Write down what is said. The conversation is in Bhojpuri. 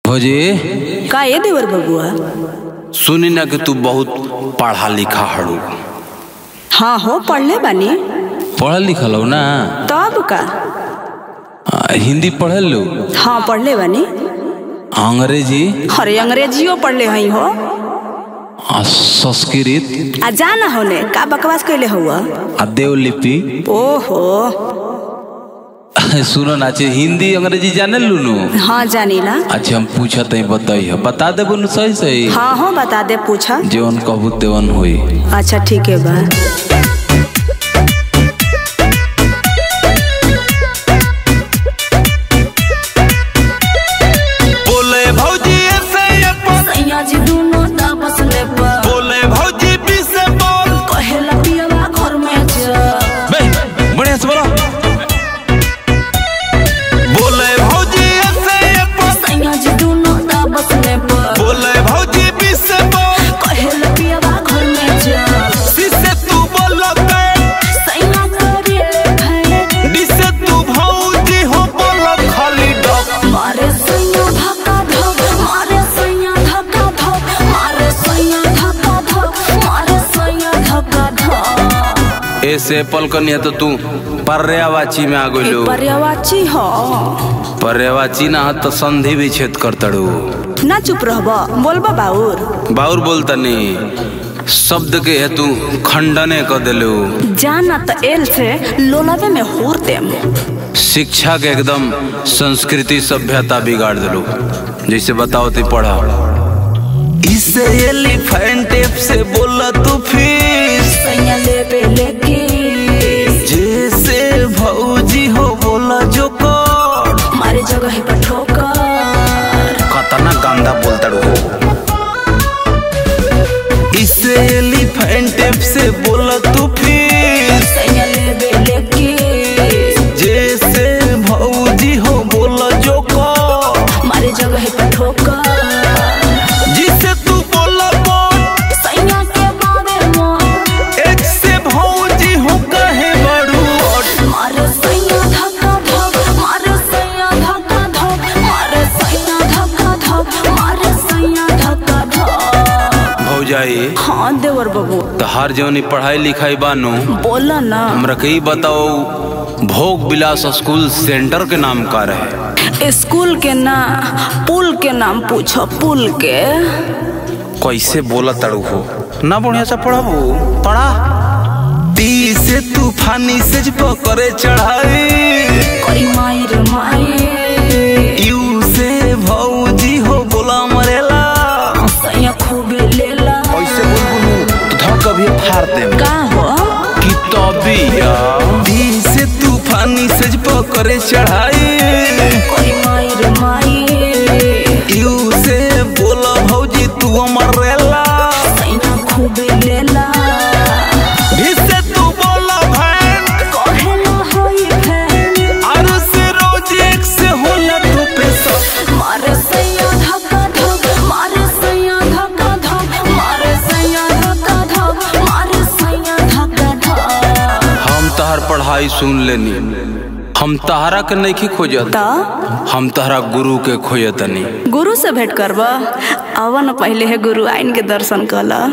भौजी का ये देवर बबुआ? सुनी ना कि तू बहुत पढ़ा लिखा हड़ू। हाँ हो पढ़ले बानी। पढ़ल लिखल हो ना? तब का हिंदी पढ़ल लो? हाँ पढ़ले बानी। अंग्रेजी? अरे अंग्रेजियो पढ़ले हई हो। संस्कृत? आ जाना होने का बकवास कैले हुआ? देवलिपि? ओहो सुनो ना, हिंदी अंग्रेजी जाने लूनू? हाँ जानी ना। अच्छा हम पूछा तई बताई बता दे बोलू सही सही। हाँ हाँ बता दे, पूछा जेवन कहबू तेवन होई। अच्छा ठीक है बा। ऐसे पल कनिया तो तू पर्यावाची में आ गइलो। पर्यावाची हो? पर्यावाची ना तो संधि विच्छेद कर तड़ू। ना चुप रहबा, बोलबा बाउर बाउर बोलता नहीं, शब्द के हेतु खंडने कर देलो। जाना तो एल से लोलावे में होर देम। शिक्षा के एकदम संस्कृति सभ्यता बिगाड़ देलो। जैसे बताओ ती पढ़ा। इसे एलिफेंट टेप से बोला तू फीस जैसे भौजी हो बोला जो कर मारे जगह पर ठोकर। कतना गंदा बोलता हो। इसे एलिफेंट टेप से बोला तू फीस जैसे भौजी हो बोला जो कर मारे जगह पर ठोकर। हाँ देवर बाबू, तो हर जवनी पढ़ाई लिखाई बानो बोला ना। हमरा कहीं बताओ, भोग विलास स्कूल सेंटर के नाम का रहे? स्कूल के ना पुल के नाम पूछो, पुल के। कैसे बोला तड़ू हो ना? बढ़िया से पढ़ाबू पढ़ा। ती से तूफानी से पकड़े चढ़ाई करी माई रे माई। यू से भौजी हो बोला मरेला सैया खूबे लेला। ऐसे बोल तो धर कभी फाड़ दे का हो कि तबिया। ती से तूफानी से पकड़े चढ़ाई करी माई रे माई। यू से बोला भौजी तू मरेला सैया खूबे लेला। इससे तू बोला भैन कहेला होई फैन। और से रोज एक से होला तू पैसा मारे सैया धक्का धक, मारे सैया धक्का धक, मारे सैया धक्का धक, मारे सैया धक्का धक। हम तहर पढ़ाई सुन लेनी, हम तहरा के नहीं खोजत, हम तहरा गुरु के खोजतनी। गुरु से भेंट करबा? अवन पहले है गुरु आइन के दर्शन कला।